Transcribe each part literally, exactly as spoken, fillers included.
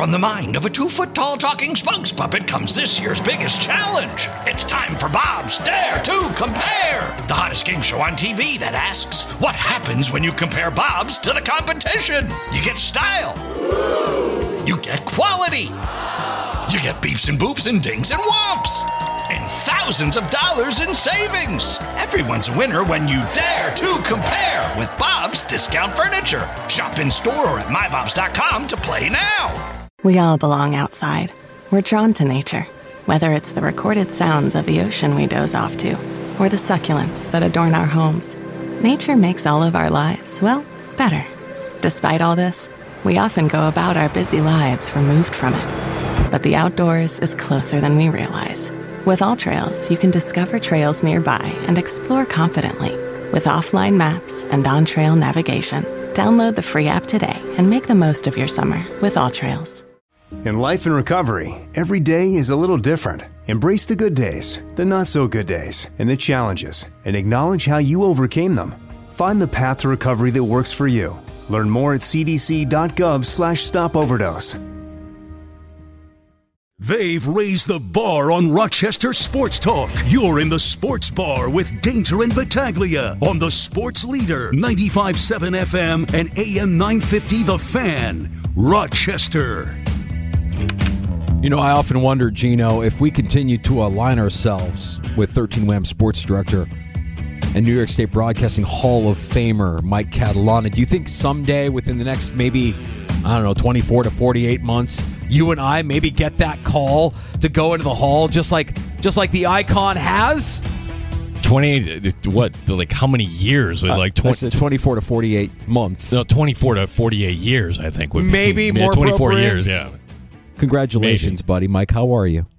From the mind of a two-foot-tall talking spokes puppet comes this year's biggest challenge. It's time for Bob's Dare to Compare, the hottest game show on T V that asks, what happens when you compare Bob's to the competition? You get style. You get quality. You get beeps and boops and dings and whomps. And thousands of dollars in savings. Everyone's a winner when you dare to compare with Bob's Discount Furniture. Shop in store or at my bobs dot com to play now. We all belong outside. We're drawn to nature, whether it's the recorded sounds of the ocean we doze off to, or the succulents that adorn our homes. Nature makes all of our lives, well, better. Despite all this, we often go about our busy lives removed from it. But the outdoors is closer than we realize. With AllTrails, you can discover trails nearby and explore confidently. With offline maps and on-trail navigation, download the free app today and make the most of your summer with AllTrails. In life and recovery, every day is a little different. Embrace the good days, the not-so-good days, and the challenges, and acknowledge how you overcame them. Find the path to recovery that works for you. Learn more at c d c dot gov slash stop overdose. They've raised the bar on Rochester Sports Talk. You're in the Sports Bar with Danger and Battaglia on the Sports Leader, ninety-five point seven F M and A M nine fifty The Fan, Rochester. You know, I often wonder, Gino, if we continue to align ourselves with thirteen W A M sports director and New York State Broadcasting Hall of Famer Mike Catalana, do you think someday within the next maybe, I don't know, twenty-four to forty-eight months, you and I maybe get that call to go into the hall just like just like the icon has? twenty-eight, what, like how many years? Uh, like twenty, twenty-four to forty-eight months. No, twenty-four to forty-eight years, I think. Would maybe be, more yeah, twenty-four years, yeah. yeah. Congratulations, maybe. Buddy. Mike, how are you?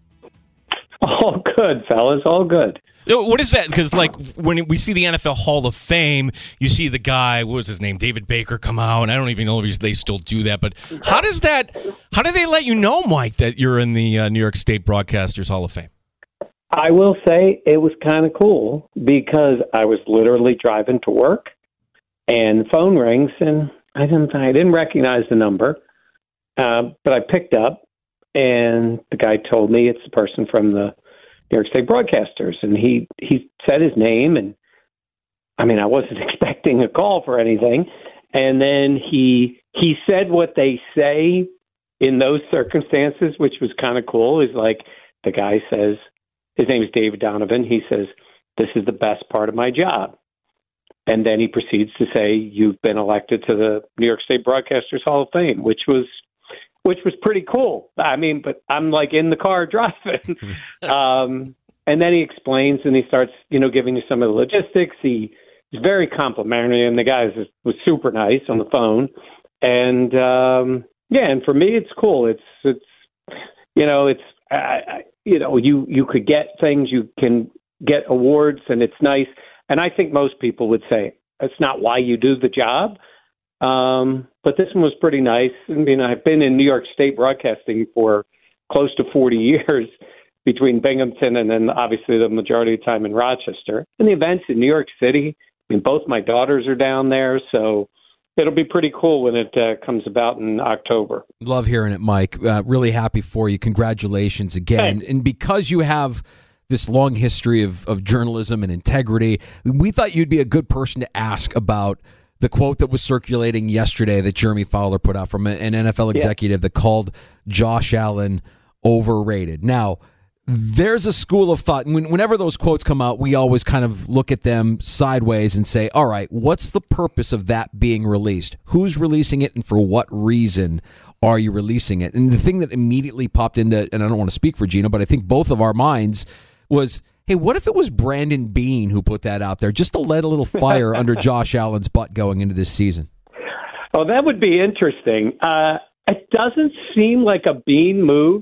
All good, fellas, all good. What is that? Because, like, when we see the N F L Hall of Fame, you see the guy, what was his name, David Baker, come out, and I don't even know if they still do that, but how does that, how do they let you know, Mike, that you're in the uh, New York State Broadcasters Hall of Fame? I will say it was kind of cool because I was literally driving to work, and the phone rings, and I didn't, I didn't recognize the number, uh, but I picked up, and the guy told me it's the person from the New York State Broadcasters, and he, he said his name, and I mean, I wasn't expecting a call for anything, and then he he said what they say in those circumstances, which was kind of cool, is like, the guy says, his name is David Donovan, he says, this is the best part of my job, and then he proceeds to say, you've been elected to the New York State Broadcasters Hall of Fame, which was which was pretty cool. I mean, but I'm like in the car driving. um, and then he explains and he starts, you know, giving you some of the logistics. He is very complimentary, and the guy was, was super nice on the phone. And, um, yeah, and for me, it's cool. It's, it's, you know, it's, I, I, you know, you, you could get things, you can get awards, and it's nice. And I think most people would say that's not why you do the job. Um, but this one was pretty nice. I mean, I've been in New York State broadcasting for close to forty years between Binghamton and then obviously the majority of the time in Rochester. And the events in New York City, I mean, both my daughters are down there, so it'll be pretty cool when it uh, comes about in October. Love hearing it, Mike. Uh, really happy for you. Congratulations again. Hey. And because you have this long history of, of journalism and integrity, we thought you'd be a good person to ask about the quote that was circulating yesterday that Jeremy Fowler put out from an N F L executive yeah. that called Josh Allen overrated. Now, there's a school of thought, and when, whenever those quotes come out, we always kind of look at them sideways and say, all right, what's the purpose of that being released? Who's releasing it, and for what reason are you releasing it? And the thing that immediately popped into, and I don't want to speak for Gino, but I think both of our minds was, hey, what if it was Brandon Beane who put that out there just to let a little fire under Josh Allen's butt going into this season? Oh, that would be interesting. Uh, it doesn't seem like a Beane move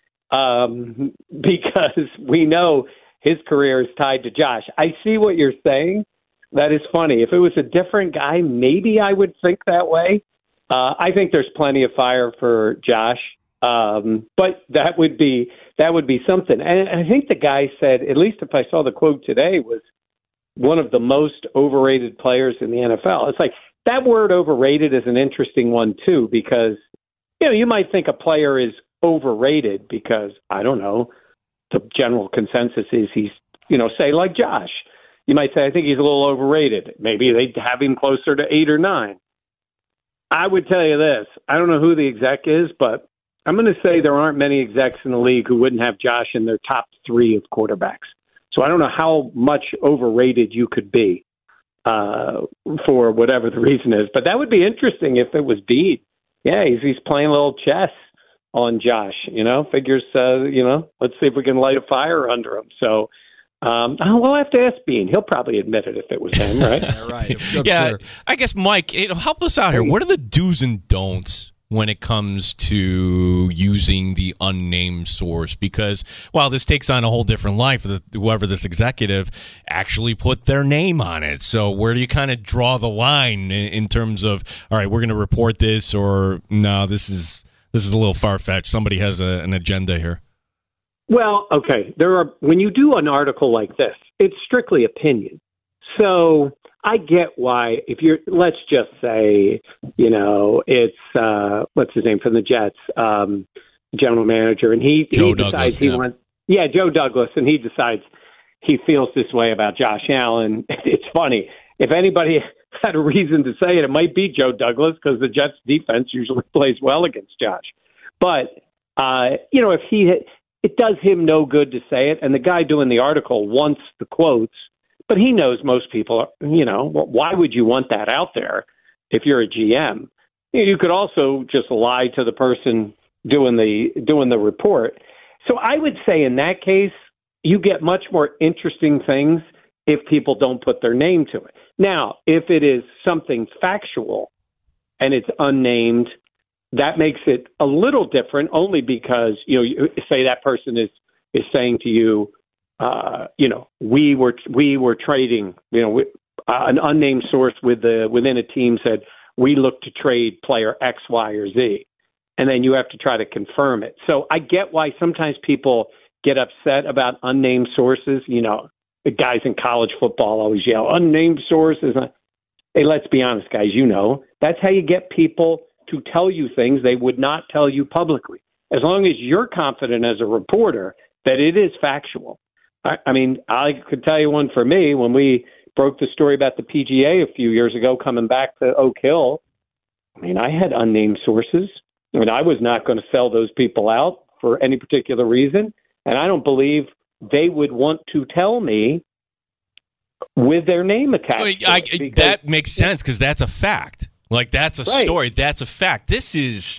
um, because we know his career is tied to Josh. I see what you're saying. That is funny. If it was a different guy, maybe I would think that way. Uh, I think there's plenty of fire for Josh, um, but that would be that would be something. And I think the guy said, at least if I saw the quote today, was one of the most overrated players in the N F L. It's like that word overrated is an interesting one, too, because you know, you might think a player is overrated because, I don't know, the general consensus is he's, you know, say like Josh. You might say, I think he's a little overrated. Maybe they'd have him closer to eight or nine. I would tell you this. I don't know who the exec is, but I'm going to say there aren't many execs in the league who wouldn't have Josh in their top three of quarterbacks. So I don't know how much overrated you could be uh, for whatever the reason is. But that would be interesting if it was Bede. Yeah, he's, he's playing a little chess on Josh, you know, figures, uh, you know, let's see if we can light a fire under him. So um, we'll have to ask Bean. He'll probably admit it if it was him, right? Yeah, right. I'm yeah, sure. I guess, Mike, you know, help us out here. What are the do's and don'ts when it comes to using the unnamed source? Because, well, this takes on a whole different life. The, whoever this executive actually put their name on it. So where do you kind of draw the line in, in terms of, all right, we're going to report this, or no, this is this is a little far-fetched. Somebody has a, an agenda here. Well, okay. There are when you do an article like this, it's strictly opinion. So I get why, if you're, let's just say, you know, it's, uh, what's his name from the Jets, um, general manager, and he, Joe he Douglas, decides he yeah. wants, yeah, Joe Douglas, and he decides he feels this way about Josh Allen. It's funny. If anybody had a reason to say it, it might be Joe Douglas, because the Jets defense usually plays well against Josh. But, uh, you know, if he, it does him no good to say it, and the guy doing the article wants the quotes, but he knows most people are, you know, why would you want that out there if you're a G M? You could also just lie to the person doing the doing the report. So I would say in that case, you get much more interesting things if people don't put their name to it. Now, if it is something factual and it's unnamed, that makes it a little different, only because, you know, you say that person is is saying to you, Uh, you know, we were we were trading. You know, we, uh, an unnamed source with the within a team said we look to trade player X, Y, or Z, and then you have to try to confirm it. So I get why sometimes people get upset about unnamed sources. You know, the guys in college football always yell unnamed sources. Hey, let's be honest, guys. You know, that's how you get people to tell you things they would not tell you publicly. As long as you're confident as a reporter that it is factual. I mean, I could tell you one for me. When we broke the story about the P G A a few years ago, coming back to Oak Hill, I mean, I had unnamed sources. I mean, I was not going to sell those people out for any particular reason, and I don't believe they would want to tell me with their name attached. Well, to I, it because, that makes sense, because that's a fact. Like, that's a Right. story. That's a fact. This is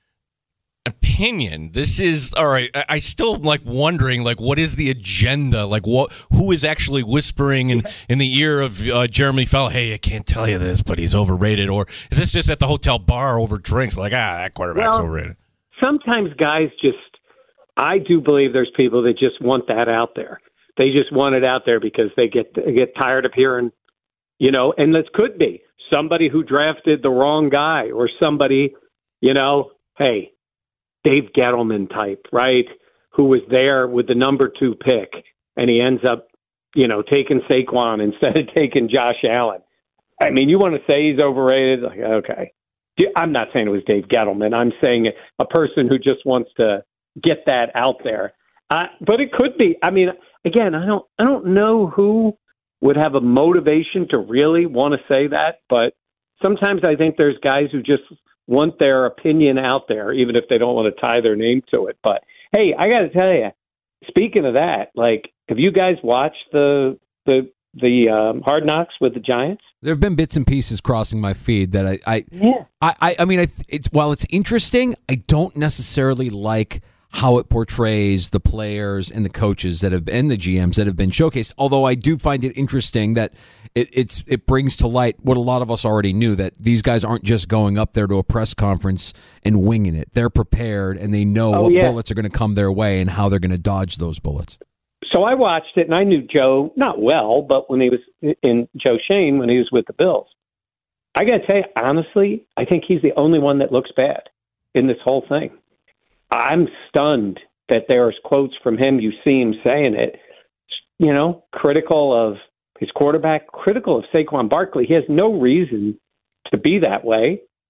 opinion. This is all right. I, I still like wondering, like, what is the agenda? Like, what? Who is actually whispering in, in the ear of uh, Jeremy Fowler? Hey, I can't tell you this, but he's overrated. Or is this just at the hotel bar over drinks? Like, ah, that quarterback's Well, overrated. Sometimes guys just, I do believe there's people that just want that out there. They just want it out there because they get they get tired of hearing, you know. And this could be somebody who drafted the wrong guy, or somebody, you know, hey. Dave Gettleman type, right, who was there with the number two pick, and he ends up, you know, taking Saquon instead of taking Josh Allen. I mean, you want to say he's overrated? Like, okay. I'm not saying it was Dave Gettleman. I'm saying a person who just wants to get that out there. Uh, but it could be. I mean, again, I don't, I don't know who would have a motivation to really want to say that, but sometimes I think there's guys who just want their opinion out there, even if they don't want to tie their name to it. But hey, I got to tell you, speaking of that, like, have you guys watched the the the um, Hard Knocks with the Giants? There have been bits and pieces crossing my feed that I, I, Yeah. I, I, I mean, I, it's while it's interesting, I don't necessarily like how it portrays the players and the coaches that have and the G Ms that have been showcased. Although I do find it interesting that it, it's it brings to light what a lot of us already knew, that these guys aren't just going up there to a press conference and winging it. They're prepared and they know Oh, what yeah. bullets are going to come their way and how they're going to dodge those bullets. So I watched it, and I knew Joe, not well, but when he was in Joe Shane, when he was with the Bills. I got to tell you, honestly, I think he's the only one that looks bad in this whole thing. I'm stunned that there's quotes from him. You see him saying it, you know, critical of his quarterback, critical of Saquon Barkley. He has no reason to be that way.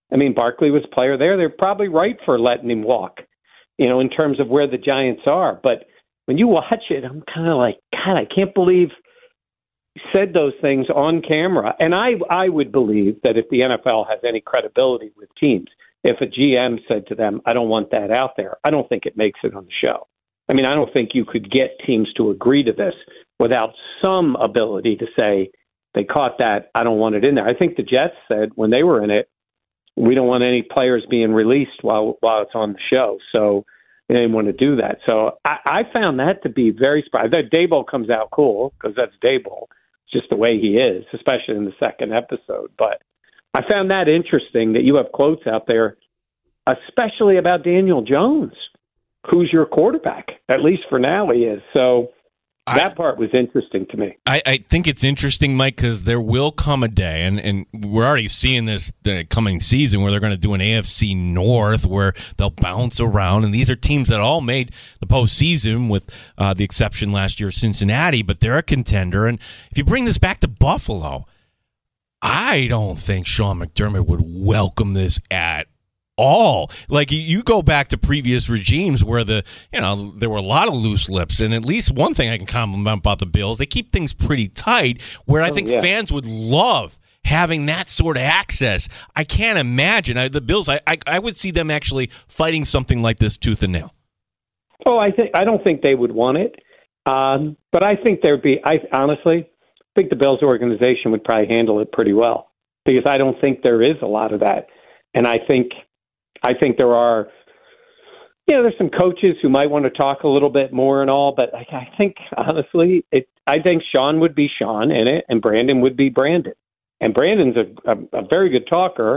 I mean, Barkley was a player there. They're probably right for letting him walk, you know, in terms of where the Giants are. But when you watch it, I'm kind of like, God, I can't believe he said those things on camera. And I, I would believe that if the N F L has any credibility with teams, if a G M said to them, I don't want that out there, I don't think it makes it on the show. I mean, I don't think you could get teams to agree to this without some ability to say they caught that, I don't want it in there. I think the Jets said when they were in it, we don't want any players being released while while it's on the show. So they didn't want to do that. So I, I found that to be very surprising. That Daboll comes out cool because that's Daboll. It's just the way he is, especially in the second episode. But I found that interesting that you have quotes out there, especially about Daniel Jones, who's your quarterback. At least for now he is. So that I, part was interesting to me. I, I think it's interesting, Mike, because there will come a day, and, and we're already seeing this the coming season, where they're going to do an A F C North where they'll bounce around. And these are teams that all made the postseason, with uh, the exception last year of Cincinnati, but they're a contender. And if you bring this back to Buffalo, I don't think Sean McDermott would welcome this at all. Like, you go back to previous regimes where the you know there were a lot of loose lips, and at least one thing I can compliment about the Bills, they keep things pretty tight, where I oh, think yeah. fans would love having that sort of access. I can't imagine I, the Bills. I, I I would see them actually fighting something like this tooth and nail. Oh, I think I don't think they would want it, um, but I think there'd be. I honestly think the Bills organization would probably handle it pretty well, because I don't think there is a lot of that, and I think. I think there are, you know, there's some coaches who might want to talk a little bit more and all, but I, I think, honestly, it, I think Sean would be Sean in it, and Brandon would be Brandon. And Brandon's a, a, a very good talker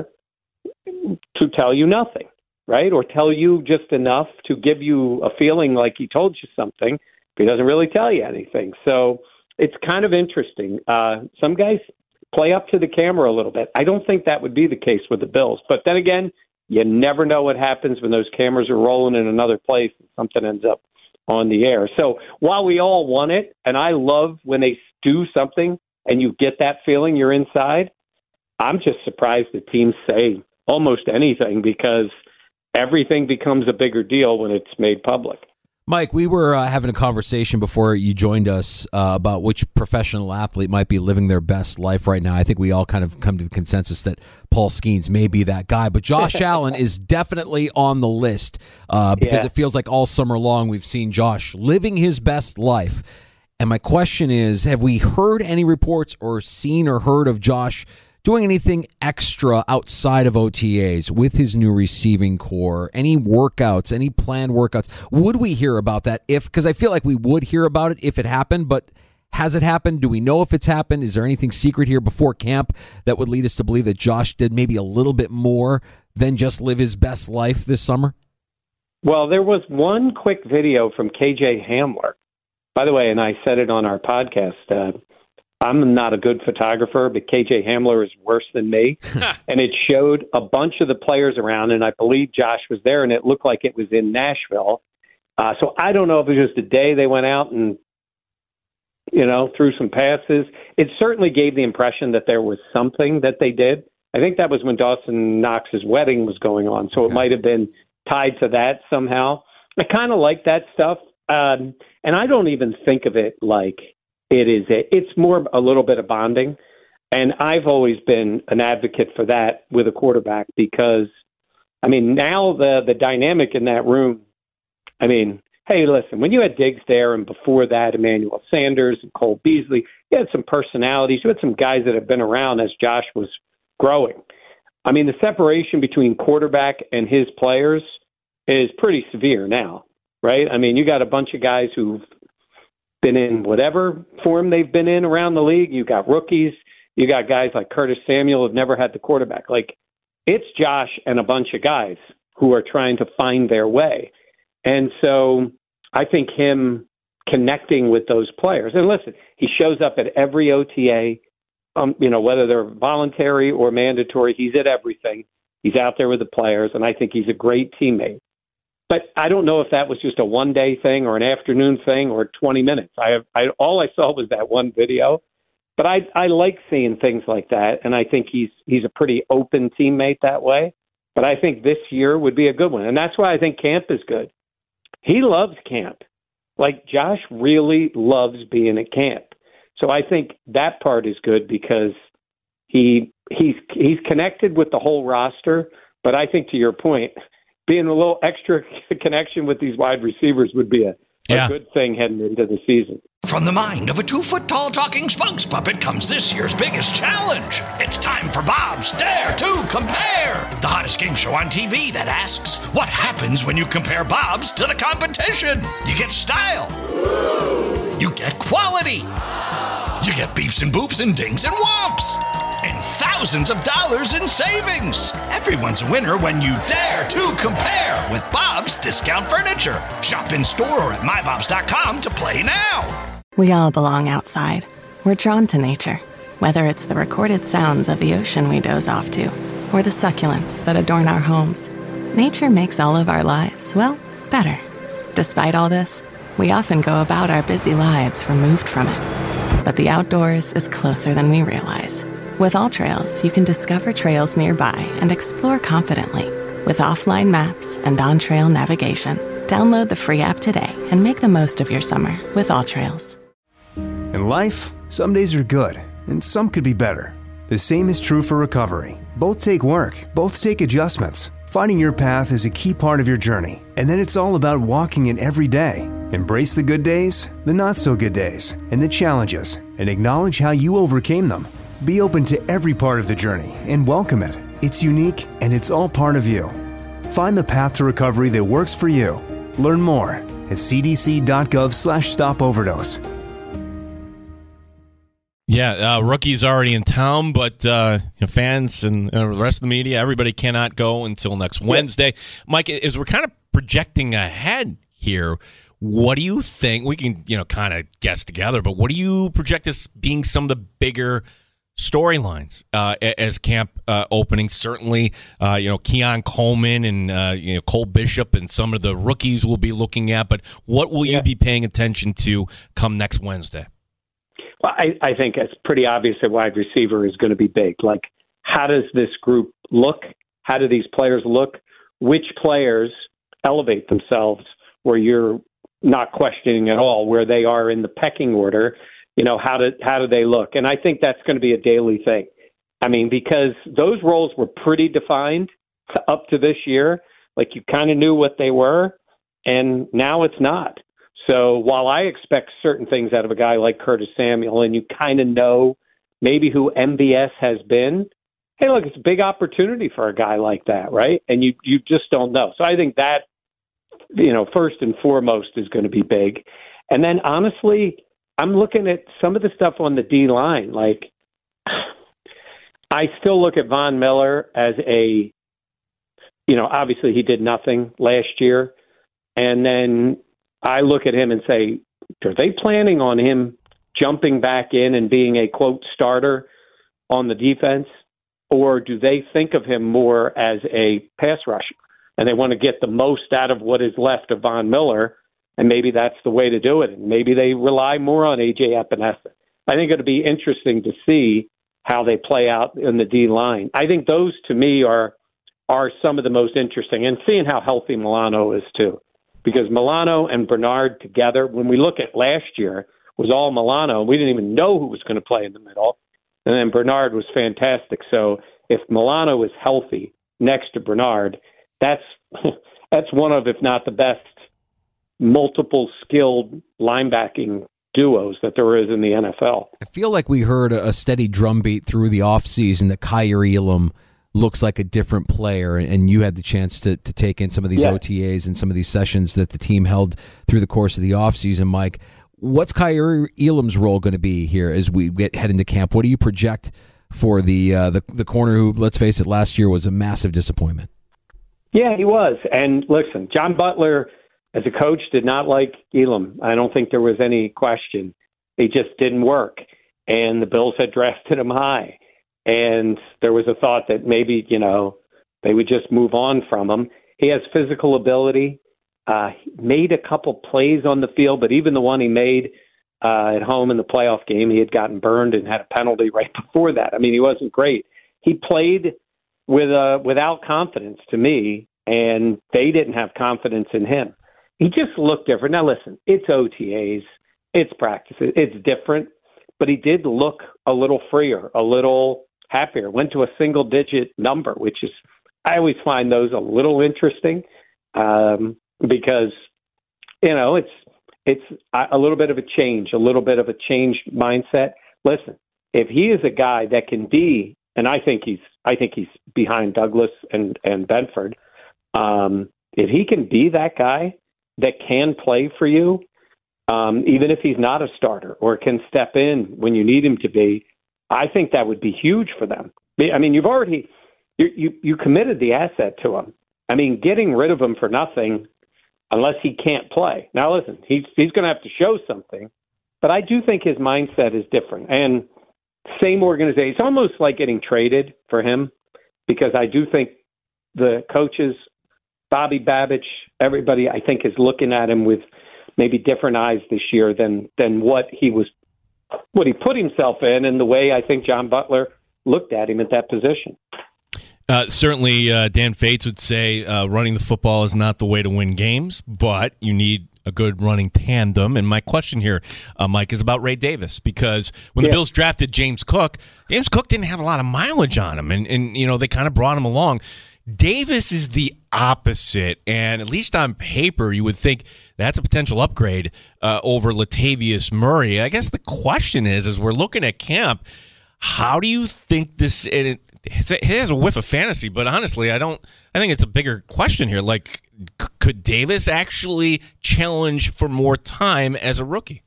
to tell you nothing, right? Or tell you just enough to give you a feeling like he told you something, but he doesn't really tell you anything. So it's kind of interesting. Uh, some guys play up to the camera a little bit. I don't think that would be the case with the Bills. But then again, you never know what happens when those cameras are rolling in another place and something ends up on the air. So while we all want it, and I love when they do something and you get that feeling you're inside, I'm just surprised that teams say almost anything, because everything becomes a bigger deal when it's made public. Mike, we were uh, having a conversation before you joined us uh, about which professional athlete might be living their best life right now. I think we all kind of come to the consensus that Paul Skeens may be that guy, but Josh Allen is definitely on the list uh, because yeah. it feels like all summer long we've seen Josh living his best life. And my question is, have we heard any reports or seen or heard of Josh doing anything extra outside of O T As with his new receiving core? Any workouts, any planned workouts? Would we hear about that if, because I feel like we would hear about it if it happened, but has it happened? Do we know if it's happened? Is there anything secret here before camp that would lead us to believe that Josh did maybe a little bit more than just live his best life this summer? Well, there was one quick video from K J Hamler. By the way, and I said it on our podcast, uh, I'm not a good photographer, but K J Hamler is worse than me. And it showed a bunch of the players around, and I believe Josh was there, and it looked like it was in Nashville. Uh, so I don't know if it was just the day they went out and, you know, threw some passes. It certainly gave the impression that there was something that they did. I think that was when Dawson Knox's wedding was going on, so okay. It might have been tied to that somehow. I kind of like that stuff, um, and I don't even think of it like it is. A, it's more a little bit of bonding, and I've always been an advocate for that with a quarterback because, I mean, now the the dynamic in that room, I mean, hey, listen, when you had Diggs there and before that Emmanuel Sanders and Cole Beasley, you had some personalities. You had some guys that have been around as Josh was growing. I mean, the separation between quarterback and his players is pretty severe now, right? I mean, you got a bunch of guys who've been in whatever form they've been in around the league. You got rookies. You got guys like Curtis Samuel who've never had the quarterback. Like, it's Josh and a bunch of guys who are trying to find their way. And so I think him connecting with those players, and listen, he shows up at every O T A, um, you know, whether they're voluntary or mandatory, he's at everything. He's out there with the players, and I think he's a great teammate. But I don't know if that was just a one-day thing or an afternoon thing or twenty minutes. I, have, I all I saw was that one video. But I I like seeing things like that, and I think he's he's a pretty open teammate that way. But I think this year would be a good one. And that's why I think camp is good. He loves camp. Like, Josh really loves being at camp. So I think that part is good because he he's he's connected with the whole roster. But I think, to your point, being a little extra connection with these wide receivers would be a, yeah. a good thing heading into the season. From the mind of a two-foot-tall talking spokes puppet comes this year's biggest challenge. It's time for Bob's Dare to Compare, the hottest game show on T V that asks, what happens when you compare Bob's to the competition? You get style. You get quality. You get beeps and boops and dings and whomps. And thousands of dollars in savings. Everyone's a winner when you dare to compare with Bob's Discount Furniture. Shop in store or at my bobs dot com to play now. We all belong outside. We're drawn to nature, whether it's the recorded sounds of the ocean we doze off to, or the succulents that adorn our homes. Nature makes all of our lives, well, better. Despite all this, we often go about our busy lives removed from it. But the outdoors is closer than we realize. With AllTrails, you can discover trails nearby and explore confidently. With offline maps and on-trail navigation, download the free app today and make the most of your summer with AllTrails. In life, some days are good, and some could be better. The same is true for recovery. Both take work, both take adjustments. Finding your path is a key part of your journey, and then it's all about walking it every day. Embrace the good days, the not-so-good days, and the challenges, and acknowledge how you overcame them. Be open to every part of the journey and welcome it. It's unique, and it's all part of you. Find the path to recovery that works for you. Learn more at c d c dot gov slash stop overdose. Yeah, uh, rookie's already in town, but uh, you know, fans and uh, the rest of the media, everybody cannot go until next Wednesday. Mike, as we're kind of projecting ahead here, what do you think? We can, you know, kind of guess together, but what do you project as being some of the bigger storylines uh, as camp uh, opening? Certainly, uh, you know, Keon Coleman and uh, you know Cole Bishop and some of the rookies we'll be looking at. But what will yeah. you be paying attention to come next Wednesday? Well, I, I think it's pretty obvious that wide receiver is going to be big. Like, how does this group look? How do these players look? Which players elevate themselves where you're not questioning at all where they are in the pecking order? You know, how do, how do they look? And I think that's going to be a daily thing. I mean, because those roles were pretty defined up to this year. Like, you kind of knew what they were, and now it's not. So while I expect certain things out of a guy like Curtis Samuel, and you kind of know maybe who M B S has been, hey, look, it's a big opportunity for a guy like that, right? And you, you just don't know. So I think that, you know, first and foremost is going to be big. And then, honestly, I'm looking at some of the stuff on the D-line. Like, I still look at Von Miller as a, you know, obviously he did nothing last year. And then I look at him and say, are they planning on him jumping back in and being a, quote, starter on the defense? Or do they think of him more as a pass rusher? And they want to get the most out of what is left of Von Miller, and maybe that's the way to do it. And maybe they rely more on A J Epinesa. I think it'll be interesting to see how they play out in the D-line. I think those, to me, are are some of the most interesting, and seeing how healthy Milano is, too. Because Milano and Bernard together, when we look at last year, was all Milano. We didn't even know who was going to play in the middle. And then Bernard was fantastic. So if Milano is healthy next to Bernard, that's that's one of, if not the best, multiple skilled linebacking duos that there is in the N F L. I feel like we heard a steady drumbeat through the offseason that Kaiir Elam looks like a different player, and you had the chance to, to take in some of these yeah. O T As and some of these sessions that the team held through the course of the offseason. Mike, what's Kaiir Elam's role going to be here as we get head into camp? What do you project for the, uh, the the corner who, let's face it, last year was a massive disappointment? Yeah, he was. And listen, John Butler, as a coach, did not like Elam. I don't think there was any question. He just didn't work. And the Bills had drafted him high. And there was a thought that maybe, you know, they would just move on from him. He has physical ability. Uh, he made a couple plays on the field, but even the one he made uh, at home in the playoff game, he had gotten burned and had a penalty right before that. I mean, he wasn't great. He played with uh, without confidence to me, and they didn't have confidence in him. He just looked different. Now, listen, it's O T As, it's practices, it's different, but he did look a little freer, a little happier. Went to a single-digit number, which is, I always find those a little interesting um, because, you know, it's it's a little bit of a change, a little bit of a changed mindset. Listen, if he is a guy that can be, and I think he's, I think he's behind Douglas and and Benford. Um, if he can be that guy that can play for you, um, even if he's not a starter or can step in when you need him to be, I think that would be huge for them. I mean, you've already you you, you committed the asset to him. I mean, getting rid of him for nothing, unless he can't play. Now, listen, he's he's going to have to show something, but I do think his mindset is different. And same organization, it's almost like getting traded for him, because I do think the coaches, Bobby Babich, everybody, I think, is looking at him with maybe different eyes this year than than what he was, what he put himself in, and the way I think John Butler looked at him at that position. Uh, certainly, uh, Dan Fates would say uh, running the football is not the way to win games, but you need a good running tandem. And my question here, uh, Mike, is about Ray Davis, because when yeah. the Bills drafted James Cook, James Cook didn't have a lot of mileage on him, and, and you know they kind of brought him along. Davis is the opposite, and at least on paper, you would think that's a potential upgrade uh, over Latavius Murray. I guess the question is, as we're looking at camp, how do you think this? It, it's a, it has a whiff of fantasy, but honestly, I don't. I think it's a bigger question here. Like, c- could Davis actually challenge for more time as a rookie?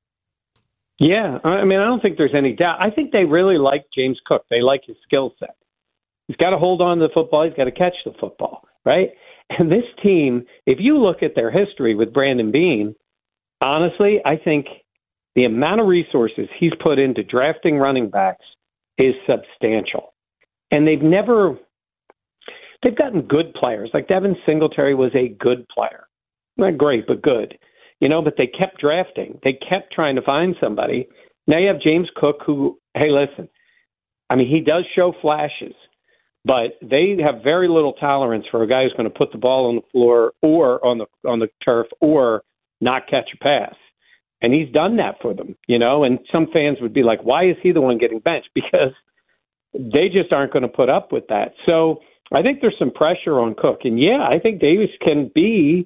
Yeah, I mean, I don't think there's any doubt. I think they really like James Cook. They like his skill set. He's got to hold on to the football. He's got to catch the football, right? And this team, if you look at their history with Brandon Beane, honestly, I think the amount of resources he's put into drafting running backs is substantial. And they've never, they've gotten good players. Like Devin Singletary was a good player. Not great, but good. You know, but they kept drafting. They kept trying to find somebody. Now you have James Cook who, hey, listen, I mean, he does show flashes, but they have very little tolerance for a guy who's going to put the ball on the floor or on the on the turf or not catch a pass. And he's done that for them, you know, and some fans would be like, why is he the one getting benched? Because they just aren't going to put up with that. So I think there's some pressure on Cook. And, yeah, I think Davis can be,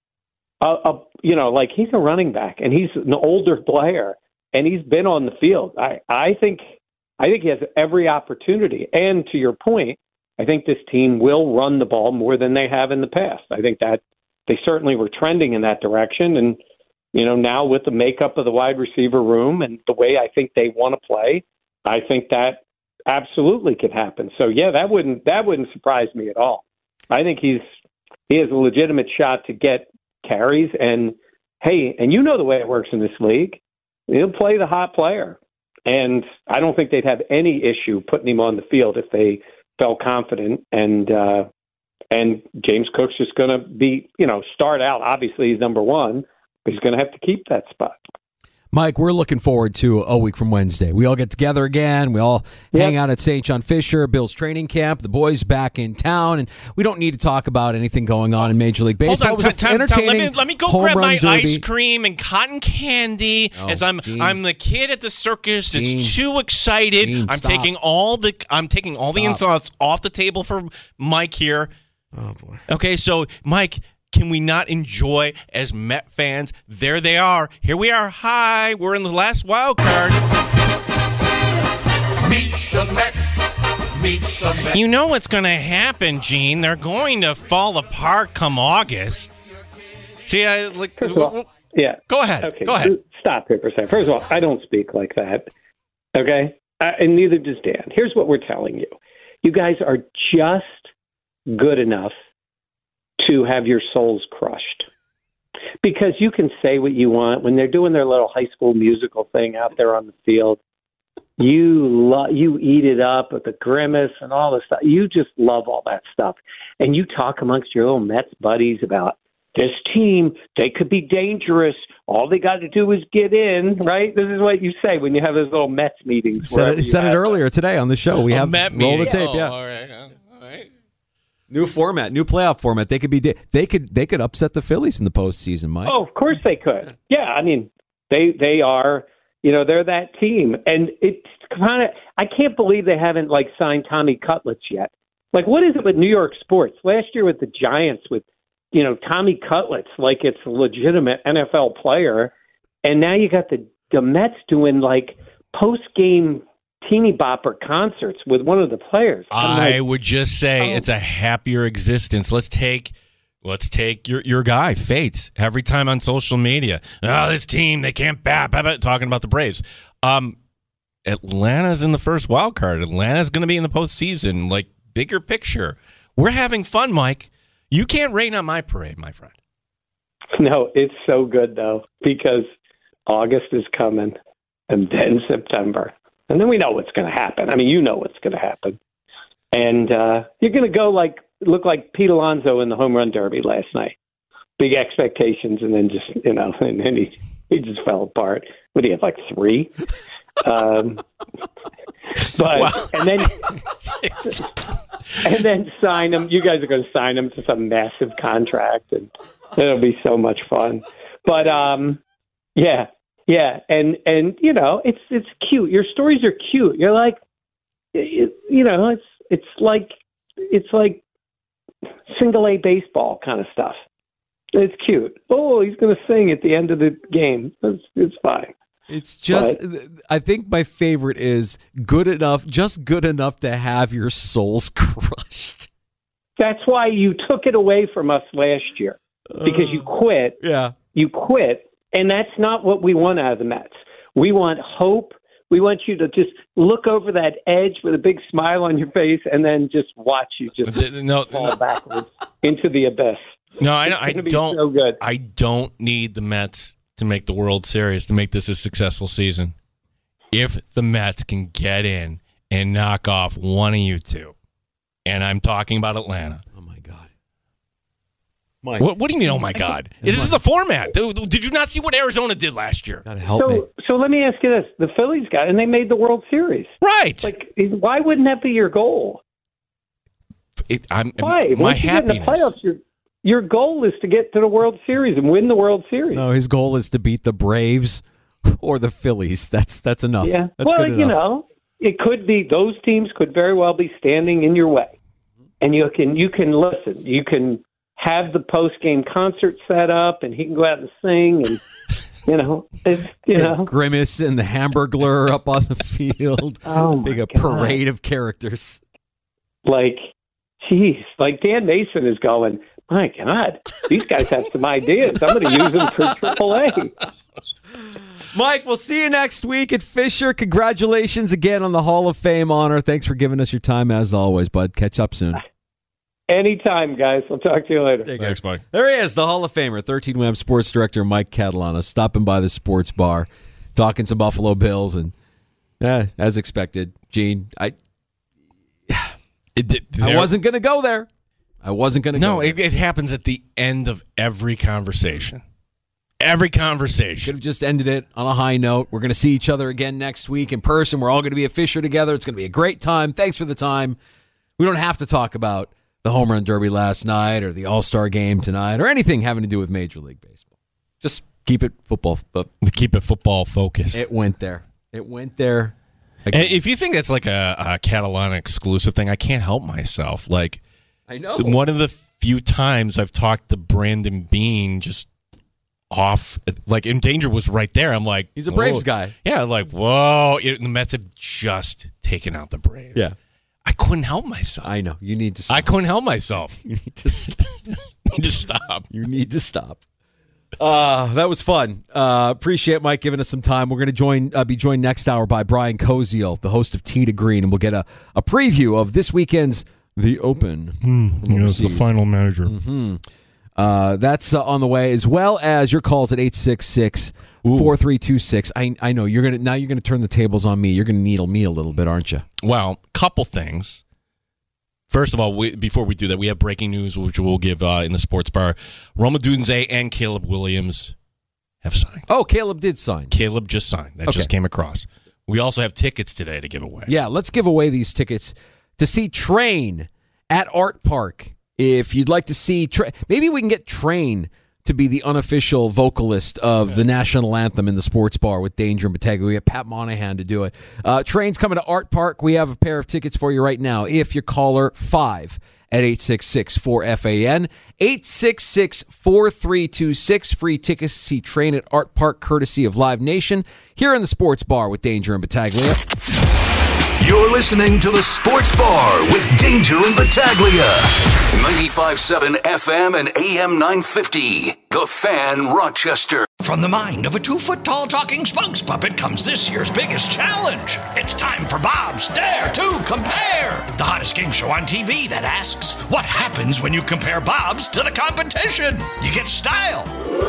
a, a you know, like he's a running back, and he's an older player, and he's been on the field. I, I think I think he has every opportunity. And to your point, I think this team will run the ball more than they have in the past. I think that they certainly were trending in that direction. And, you know, now with the makeup of the wide receiver room and the way I think they want to play, I think that absolutely could happen. So, yeah, that wouldn't that wouldn't surprise me at all. I think he's he has a legitimate shot to get carries. And, hey, and you know the way it works in this league. He'll play the hot player. And I don't think they'd have any issue putting him on the field if they felt confident. And uh, and James Cook's just going to be, you know, start out. Obviously, he's number one, but he's going to have to keep that spot. Mike, we're looking forward to a week from Wednesday. We all get together again. We all yep. hang out at Saint John Fisher, Bill's training camp. The boys back in town, and we don't need to talk about anything going on in Major League Baseball. Hold on, t- t- t- let me let me go grab my derby. ice cream and cotton candy. Oh, as I'm Gene. I'm the kid at the circus that's Gene. too excited. Gene, I'm stop. taking all the I'm taking all stop. the insults off the table for Mike here. Oh boy. Okay, so Mike, can we not enjoy as Met fans? There they are. Here we are. Hi, we're in the last wild card. Meet the Mets. Meet the Mets. You know what's going to happen, Gene. They're going to fall apart come August. See, I like. First of all, yeah. Go ahead. Okay. Go ahead. Stop here for a second. First of all, I don't speak like that. Okay, uh, and neither does Dan. Here's what we're telling you: you guys are just good enough to have your souls crushed. Because you can say what you want when they're doing their little high school musical thing out there on the field. You lo- you eat it up with the grimace and all this stuff. You just love all that stuff. And you talk amongst your little Mets buddies about this team. They could be dangerous. All they got to do is get in, right? This is what you say when you have those little Mets meetings. Said it, said it earlier them. today on the show. We a have Met roll meeting. the tape, oh, yeah. All right. New format, new playoff format. They could be they could they could upset the Phillies in the postseason, Mike. Oh, of course they could. Yeah, I mean, they they are, you know, they're that team, and it's kind of I can't believe they haven't like signed Tommy Cutlets yet. Like, what is it with New York sports? Last year with the Giants, with you know Tommy Cutlets, like it's a legitimate N F L player, and now you got the the Mets doing like post game teeny bopper concerts with one of the players. I'm I like, would just say oh. it's a happier existence. Let's take let's take your your guy, Fates, every time on social media. Oh, this team, they can't bat, bat, bat, talking about the Braves. Um, Atlanta's in the first wild card. Atlanta's going to be in the postseason. Like, bigger picture. We're having fun, Mike. You can't rain on my parade, my friend. No, it's so good, though, because August is coming, and then September. And then we know what's going to happen. I mean, you know what's going to happen. And uh, you're going to go like look like Pete Alonso in the home run derby last night. Big expectations, and then just, you know, and then he, he just fell apart. What do you have, like three? um, but, wow. and then and then sign him. You guys are going to sign him to some massive contract, and it'll be so much fun. But, um, yeah. Yeah, and, and you know, it's it's cute. Your stories are cute. You're like, it, you know, it's it's like it's like single A baseball kind of stuff. It's cute. Oh, he's going to sing at the end of the game. It's it's fine. It's just, but, I think my favorite is good enough, just good enough to have your souls crushed. That's why you took it away from us last year, because you quit. Uh, yeah, you quit. And that's not what we want out of the Mets. We want hope. We want you to just look over that edge with a big smile on your face, and then just watch you just no, fall no. backwards into the abyss. No, I, I don't. So good. I don't need the Mets to make the World Series to make this a successful season. If the Mets can get in and knock off one of you two, and I'm talking about Atlanta. Mike. What, what do you mean, oh, my God? This is the format. Did you not see what Arizona did last year? Gotta help so, me. So let me ask you this. The Phillies got, and they made the World Series. Right. Like, why wouldn't that be your goal? It, I'm, why? My Once you happiness. get in the playoffs, your, your goal is to get to the World Series and win the World Series. No, his goal is to beat the Braves or the Phillies. That's that's enough. Yeah. That's well, good enough. you know, it could be, those teams could very well be standing in your way. And you can you can listen. You can have the post-game concert set up, and he can go out and sing, and, you know, it's, you and know. Grimace and the Hamburglar up on the field. Oh, my Big a God. parade of characters. Like, geez, like Dan Mason is going, my God, these guys have some ideas. I'm going to use them for triple A. Mike, we'll see you next week at Fisher. Congratulations again on the Hall of Fame honor. Thanks for giving us your time, as always, bud. Catch up soon. Anytime, guys. I'll talk to you later. Thanks, Mike. There he is, the Hall of Famer, thirteen W A M sports director Mike Catalana, stopping by the sports bar, talking some Buffalo Bills, and eh, as expected, Gene, I it, it, I wasn't going to go there. I wasn't going to no, go there. No, it, it happens at the end of every conversation. Every conversation. Could have just ended it on a high note. We're going to see each other again next week in person. We're all going to be at Fisher together. It's going to be a great time. Thanks for the time. We don't have to talk about the home run derby last night or the All-Star game tonight or anything having to do with Major League Baseball. Just keep it football. But keep it football focused. It went there. It went there. Again. And if you think that's like a, a Catalan exclusive thing, I can't help myself. Like, I know. One of the few times I've talked to Brandon Beane just off, like, in Danger was right there. I'm like, he's a Braves whoa. guy. Yeah, like, whoa. It, the Mets have just taken out the Braves. Yeah. I couldn't help myself. I know. You need to stop. I couldn't help myself. You need to stop. need to stop. You need to stop. Uh, that was fun. Uh, appreciate Mike giving us some time. We're going to join, uh, be joined next hour by Brian Koziel, the host of Tee to Green, and we'll get a, a preview of this weekend's The Open. Mm, you know, it's the final manager. Mm-hmm. Uh, that's uh, on the way, as well as your calls at eight six six, four three two six. I I know you're gonna now you're gonna turn the tables on me. You're gonna needle me a little bit, aren't you? Well, couple things. First of all, we, before we do that, we have breaking news, which we'll give uh, in the sports bar. Rome Odunze and Caleb Williams have signed. Oh, Caleb did sign. Caleb just signed. That okay. just came across. We also have tickets today to give away. Yeah, let's give away these tickets to see Train at Art Park If you'd like to see, Tra- maybe we can get Train to be the unofficial vocalist of the national anthem in the sports bar with Danger and Battaglia. We have Pat Monahan to do it. Uh, Train's coming to Art Park. We have a pair of tickets for you right now. If you call her five at eight six six four F A N, eight six six four three two six. Free tickets to see Train at Art Park, courtesy of Live Nation, here in the sports bar with Danger and Battaglia. You're listening to the Sports Bar with Danger and Battaglia. ninety-five point seven F M and A M nine fifty. The Fan, Rochester. From the mind of a two-foot-tall talking spokes puppet comes this year's biggest challenge. It's time for Bob's Dare to Compare, the hottest game show on T V that asks, what happens when you compare Bob's to the competition? You get style.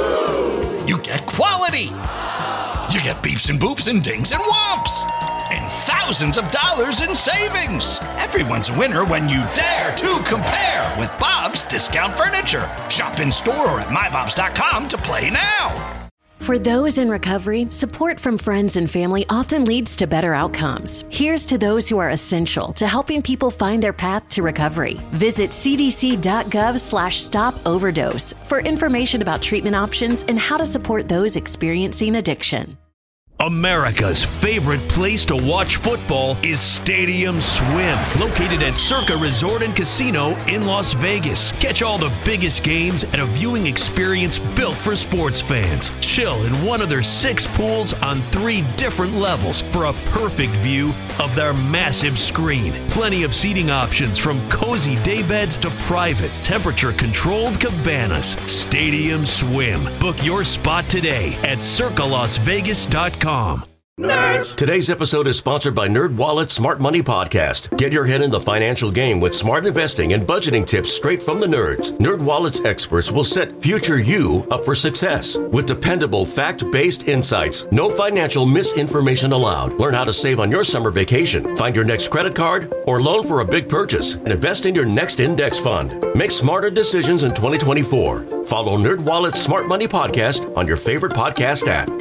You get quality. You get beeps and boops and dings and whomps. And thousands of dollars in savings. Everyone's a winner when you dare to compare with Bob's Discount Furniture. Shop in store or at my bobs dot com to play now. For those in recovery, support from friends and family often leads to better outcomes. Here's to those who are essential to helping people find their path to recovery. Visit c d c dot gov slash stop overdose for information about treatment options and how to support those experiencing addiction. America's favorite place to watch football is Stadium Swim, located at Circa Resort and Casino in Las Vegas. Catch all the biggest games at a viewing experience built for sports fans. Chill in one of their six pools on three different levels for a perfect view of their massive screen. Plenty of seating options from cozy daybeds to private, temperature-controlled cabanas. Stadium Swim. Book your spot today at circa las vegas dot com. Nerds. Today's episode is sponsored by NerdWallet's Smart Money Podcast. Get your head in the financial game with smart investing and budgeting tips straight from the nerds. NerdWallet's experts will set future you up for success with dependable, fact-based insights. No financial misinformation allowed. Learn how to save on your summer vacation, find your next credit card or loan for a big purchase, and invest in your next index fund. Make smarter decisions in twenty twenty-four. Follow NerdWallet's Smart Money Podcast on your favorite podcast app.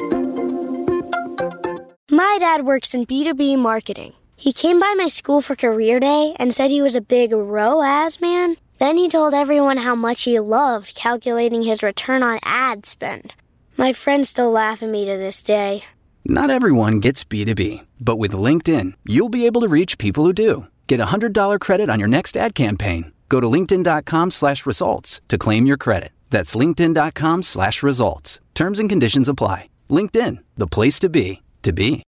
My dad works in B two B marketing. He came by my school for career day and said he was a big R O A S man. Then he told everyone how much he loved calculating his return on ad spend. My friends still laugh at me to this day. Not everyone gets B two B, but with LinkedIn, you'll be able to reach people who do. Get a one hundred dollars credit on your next ad campaign. Go to linkedin.com slash results to claim your credit. That's linkedin.com slash results. Terms and conditions apply. LinkedIn, the place to be, to be.